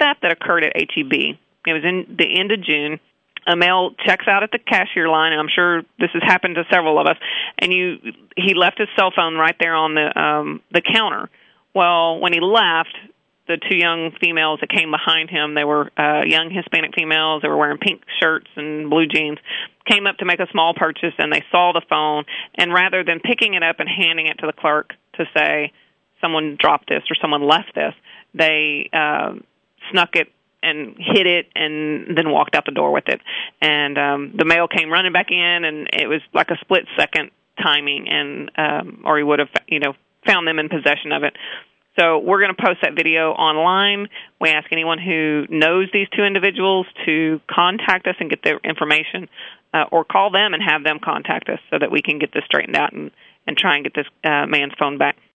theft that occurred at H-E-B. It was in the end of June. A male checks out at the cashier line, and I'm sure this has happened to several of us, and he left his cell phone right there on the counter. Well, when he left, the two young females that came behind him, they were young Hispanic females. They were wearing pink shirts and blue jeans, came up to make a small purchase, and they saw the phone, and rather than picking it up and handing it to the clerk to say, someone dropped this or someone left this, they snuck it and hid it and then walked out the door with it. And the male came running back in, and it was like a split-second timing, and or he would have, found them in possession of it. So we're going to post that video online. We ask anyone who knows these two individuals to contact us and get their information, or call them and have them contact us so that we can get this straightened out and try and get this man's phone back.